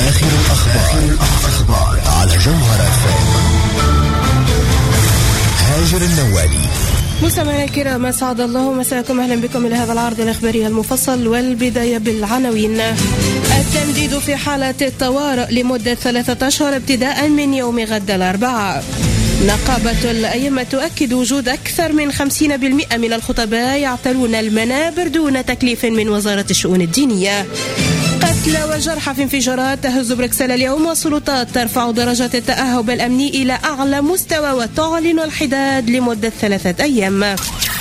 آخر الأخبار على جوهر FM. هاجر النوالي. مستمعينا الكرام، أسعد الله مساكم، أهلا بكم إلى هذا العرض الإخباري المفصل. والبداية بالعناوين. التمديد في حالة الطوارئ لمدة 3 أشهر ابتداء من يوم غد الأربعاء. نقابة الأئمة تؤكد وجود أكثر من 50% من الخطباء يعتلون المنابر دون تكليف من وزارة الشؤون الدينية. قتلى وجرحى في انفجارات تهز بروكسل اليوم، والسلطات ترفع درجة التأهب الأمني إلى أعلى مستوى وتعلن الحداد لمدة 3 أيام.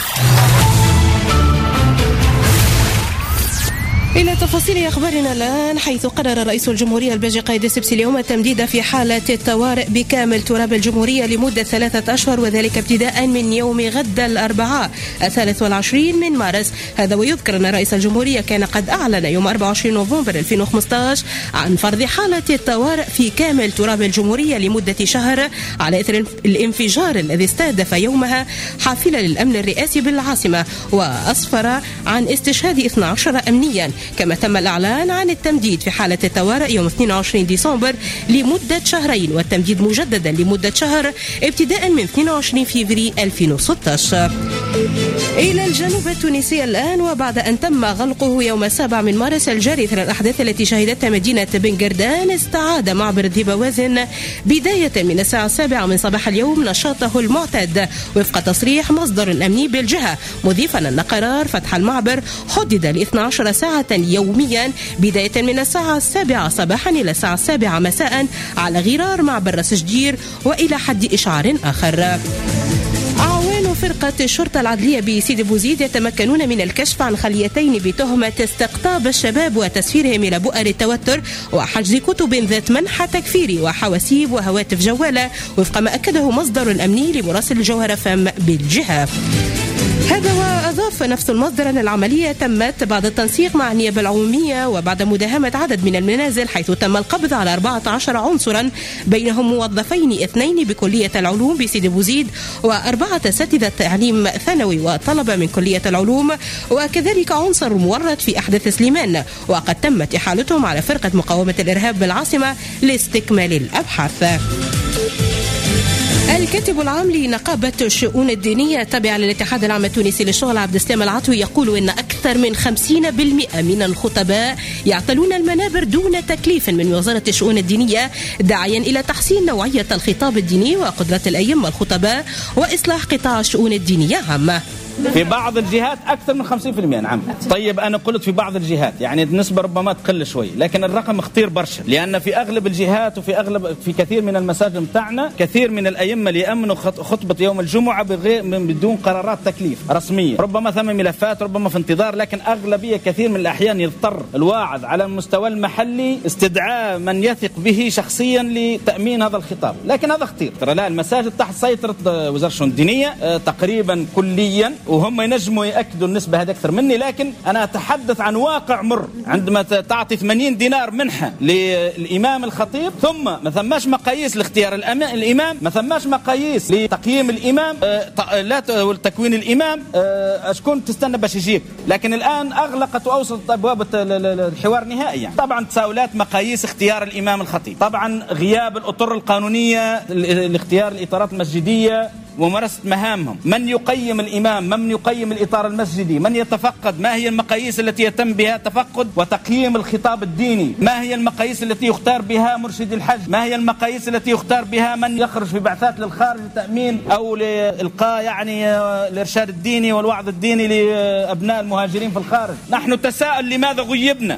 إلى تفاصيل أخبارنا الآن، حيث قرر رئيس الجمهورية البلجيكي قايد سبسي اليوم التمديد في حالة الطوارئ بكامل تراب الجمهورية لمدة 3 أشهر، وذلك ابتداء من يوم غد الأربعاء 23 من مارس. هذا ويذكر أن رئيس الجمهورية كان قد أعلن يوم 24 نوفمبر 2015 عن فرض حالة الطوارئ في كامل تراب الجمهورية لمدة شهر على إثر الانفجار الذي استهدف يومها حافلة للأمن الرئاسي بالعاصمة، وأسفر عن استشهاد 12 أمنيا. كما تم الإعلان عن التمديد في حالة الطوارئ يوم 22 ديسمبر لمدة 2 شهرين، والتمديد مجددا لمدة شهر ابتداء من 22 فبراير 2016. إلى الجنوب التونسي الآن، وبعد أن تم غلقه يوم 7 من مارس الجاري إثر الأحداث التي شهدتها مدينة بن قردان، استعاد معبر ذي بوازن بداية من الساعة 7 من صباح اليوم نشاطه المعتاد وفق تصريح مصدر أمني بالجهة، مضيفا أن قرار فتح المعبر حدد ل 12 ساعة يوميا بداية من الساعة 7 صباحا إلى الساعة 7 مساء على غرار معبر راس جدير، وإلى حد إشعار آخر. أعوان فرقة الشرطة العدلية بسيدي بوزيد يتمكنون من الكشف عن خليتين بتهمة استقطاب الشباب وتسفيرهم إلى بؤر التوتر وحجز كتب ذات منحى تكفيري وحواسيب وهواتف جوالة، وفق ما أكده مصدر أمني لمراسل جوهر FM بالجهة. هذا وأضاف نفس المصدر أن العملية تمت بعد التنسيق مع النيابة العمومية وبعد مداهمة عدد من المنازل، حيث تم القبض على 14 عنصرا بينهم موظفين 2 بكلية العلوم بسيدي بوزيد و4 أساتذة تعليم ثانوي وطلبة من كلية العلوم، وكذلك عنصر مورد في أحداث سليمان، وقد تمت إحالتهم على فرقة مقاومة الإرهاب بالعاصمة لاستكمال الأبحاث. الكاتب العام لنقابة الشؤون الدينية التابعة للاتحاد العام التونسي للشغل عبد السلام العطوي يقول إن أكثر من 50% من الخطباء يعتلون المنابر دون تكليف من وزارة الشؤون الدينية، داعيا إلى تحسين نوعية الخطاب الديني وقدرة الأئمة الخطباء وإصلاح قطاع الشؤون الدينية عامة. في بعض الجهات أكثر من 50%. نعم. طيب أنا قلت في بعض الجهات، يعني النسبة ربما تقل شوي، لكن الرقم خطير برشا، لأن في أغلب الجهات في كثير من المساجد متاعنا كثير من الأئمة اللي يأمنوا خطبة يوم الجمعة بدون قرارات تكليف رسمية، ربما ثم ملفات، ربما في انتظار، لكن أغلبية كثير من الأحيان يضطر الواعظ على المستوى المحلي استدعاء من يثق به شخصيا لتأمين هذا الخطاب، لكن هذا خطير. ترى لا، المساجد تحت سيطرة وزارة الشؤون الدينية تقريبا كليا، وهم ينجموا يأكدوا النسبة هذه أكثر مني، لكن أنا أتحدث عن واقع مر. عندما تعطي 80 دينار منحة للإمام الخطيب، ثم ما ثماش مقاييس لاختيار الإمام، ما ثماش مقاييس لتقييم الإمام، لا تكوين الإمام، أشكون تستنى باش يجيب. لكن الآن أغلقت وأوصلت أبواب الحوار نهائيا. طبعا تساؤلات مقاييس اختيار الإمام الخطيب، طبعا غياب الأطر القانونية لاختيار الإطارات المسجدية وممارسة مهامهم، من يقيم الإمام، من يقيم الإطار المسجدي، من يتفقد، ما هي المقاييس التي يتم بها تفقد وتقييم الخطاب الديني، ما هي المقاييس التي يختار بها مرشد الحج، ما هي المقاييس التي يختار بها من يخرج في بعثات للخارج لتأمين أو لإلقاء يعني الإرشاد الديني والوعظ الديني لأبناء المهاجرين في الخارج. نحن تساءل لماذا غيبنا.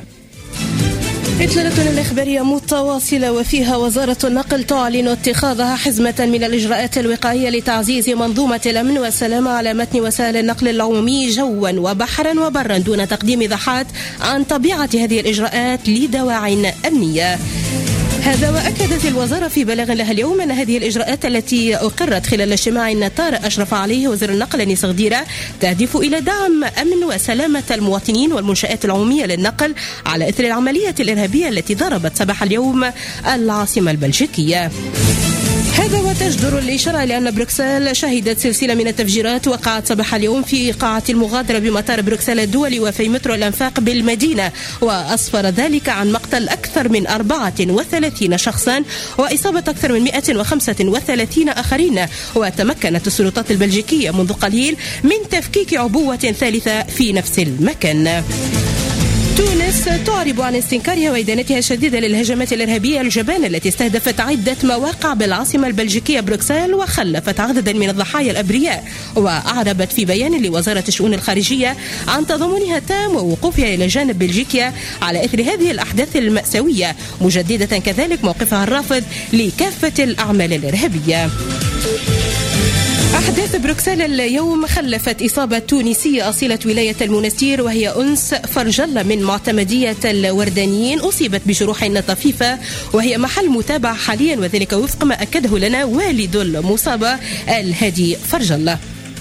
إطلالتنا الإخبارية متواصلة، وفيها وزارة النقل تعلن اتخاذها حزمة من الإجراءات الوقائية لتعزيز منظومة الأمن والسلامة على متن وسائل النقل العمومي جوا وبحرا وبرا، دون تقديم إيضاحات عن طبيعة هذه الإجراءات لدواعٍ أمنية. هذا وأكدت الوزارة في بلاغ لها اليوم أن هذه الإجراءات التي أقرت خلال اجتماع طارئ أشرف عليه وزير النقل أنيس غديرة تهدف إلى دعم أمن وسلامة المواطنين والمنشآت العمومية للنقل على إثر العملية الإرهابية التي ضربت صباح اليوم العاصمة البلجيكية. هذا وتجدر الإشارة لأن بروكسل شهدت سلسلة من التفجيرات وقعت صباح اليوم في قاعة المغادرة بمطار بروكسل الدولي وفي مترو الأنفاق بالمدينة، وأسفر ذلك عن مقتل أكثر من 34 شخصا وإصابة أكثر من 135 آخرين. وتمكنت السلطات البلجيكية منذ قليل من تفكيك عبوة ثالثة في نفس المكان. تونس تعرب عن استنكارها وإدانتها الشديدة للهجمات الإرهابية الجبانة التي استهدفت عدة مواقع بالعاصمة البلجيكية بروكسل وخلفت عددا من الضحايا الأبرياء. وأعربت في بيان لوزارة الشؤون الخارجية عن تضامنها التام ووقوفها إلى جانب بلجيكا على إثر هذه الأحداث المأساوية، مجددة كذلك موقفها الرافض لكافة الأعمال الإرهابية. أحداث بروكسل اليوم خلفت إصابة تونسية أصيلة ولاية المنستير وهي أنس فرجلة من معتمدية الوردانيين، أصيبت بجروح طفيفة وهي محل متابعة حاليا، وذلك وفق ما أكده لنا والد المصابة الهادي فرجلة.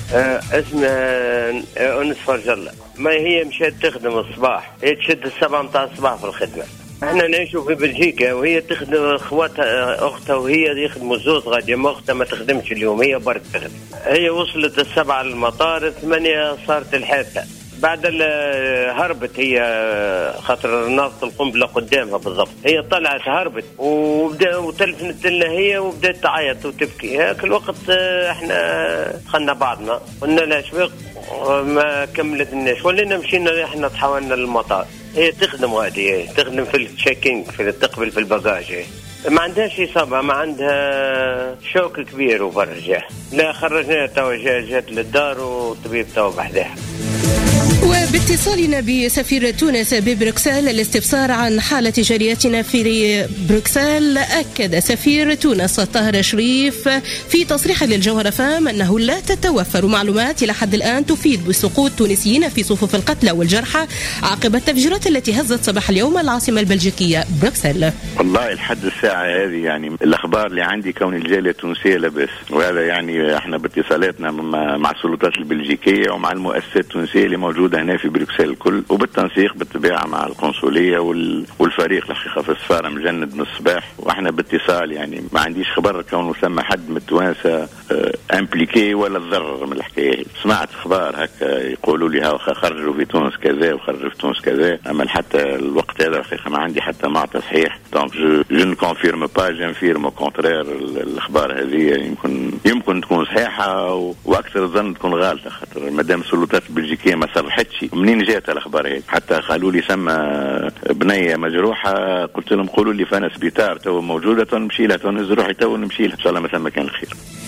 اسمها أنس فرجلة، ما هي مشات تخدم الصباح، هي تشد 7 متاع الصباح في الخدمة. احنا نعيشوا في بلجيكا وهي تخدم اخواتها اختها وهي يخدموا زوز غادي، ما اختها ما تخدمش اليوم، هي برك تخدم. هي وصلت 7 للمطار، 8 صارت الحادثه. بعد هربت هي خاطر ناقص القنبله قدامها بالضبط، هي طلعت هربت وتلفنت لنا هي وبدات تعيط وتبكي. هاك الوقت احنا خلنا بعضنا قلنا لها شبيق، ما كملتناش ولينا مشينا احنا تحولنا للمطار. هي تخدم غادي، تخدم في التشيكينج، في التقبل في الباجاج. ما عندهاش إصابة، ما عندها شوك كبير وبرجع. لا خرجناها توا جات للدار والطبيب توا بحذاها. وباتصالنا بسفير تونس ببروكسل الاستفسار عن حالة جاليتنا في بروكسل، أكد سفير تونس طاهر شريف في تصريح للجوهرة فام أنه لا تتوفر معلومات إلى حد الآن تفيد بسقوط تونسيين في صفوف القتلى والجرحى عقب التفجيرات التي هزت صباح اليوم العاصمة البلجيكية بروكسل. والله لحد الساعة هذه يعني الأخبار اللي عندي كون الجالية التونسية لاباس، وهذا يعني احنا باتصالاتنا مع السلطات البلجيكية ومع المؤسسات التونسية اللي موجودة هنا في بروكسل الكل، وبالتنسيق بالطبيعة مع القنصلية والفريق الحقيقة في السفارة مجند من الصباح، واحنا باتصال يعني ما عنديش خبر كونه ثم حد من التوانسة امبليكي ولا تضرر من الحكاية. سمعت اخبار هكا يقولوا لي ها خرجوا في تونس كذا وخرجوا في تونس كذا، اما حتى الوقت هذا الحقيقة ما عندي حتى مع تصحيح. دونك جو ne confirme pas, j'infirme au contraire. الاخبار هذه يمكن تكون صحيحة واكثر الظن تكون غالطة، خاطر مادام السلطات البلجيكية ما صرحتش منين جات الاخبار هذه. حتى قالوا لي سما بنيه مجروحه، قلت لهم قولوا لي فانا سبيطار تو موجوده نمشي لها، نهز روحي تو نمشي لها ان شاء الله ما ثم كان الخير.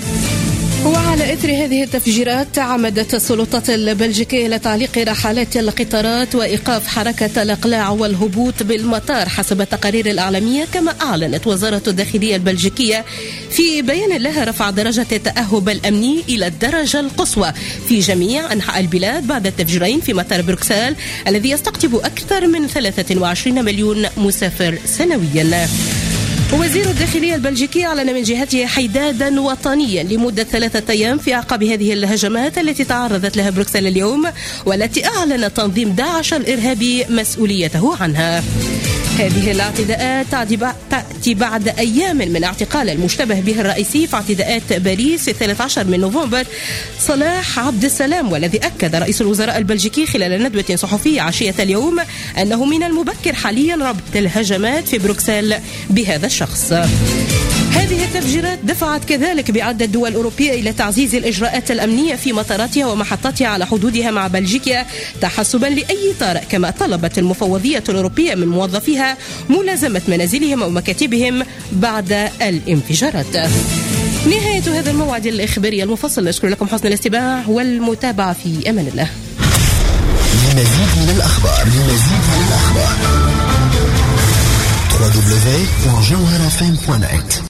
وعلى إثر هذه التفجيرات عمدت السلطات البلجيكية إلى تعليق رحلات القطارات وإيقاف حركة الإقلاع والهبوط بالمطار حسب التقارير الإعلامية. كما أعلنت وزارة الداخلية البلجيكية في بيان لها رفع درجة التأهب الأمني إلى الدرجة القصوى في جميع أنحاء البلاد بعد التفجيرين في مطار بروكسل الذي يستقطب أكثر من 23 مليون مسافر سنويا. وزير الداخلية البلجيكي أعلن من جهته حدادا وطنيا لمدة 3 أيام في أعقاب هذه الهجمات التي تعرضت لها بروكسل اليوم، والتي أعلن تنظيم داعش الإرهابي مسؤوليته عنها. هذه الاعتداءات تأتي بعد أيام من اعتقال المشتبه به الرئيسي في اعتداءات باريس 13 من نوفمبر صلاح عبد السلام، والذي أكد رئيس الوزراء البلجيكي خلال ندوة صحفية عشية اليوم أنه من المبكر حاليا ربط الهجمات في بروكسل بهذا الشخص. هذه التفجيرات دفعت كذلك بعدة دول أوروبية إلى تعزيز الإجراءات الأمنية في مطاراتها ومحطاتها على حدودها مع بلجيكا تحسبا لأي طارئ، كما طلبت المفوضية الأوروبية من موظفيها ملازمة منازلهم ومكاتبهم بعد الانفجارات. نهاية هذا الموعد الإخباري المفصل، أشكر لكم حسن الاستماع والمتابعة في أمان الله. لمزيد من الأخبار www.jawharafm.net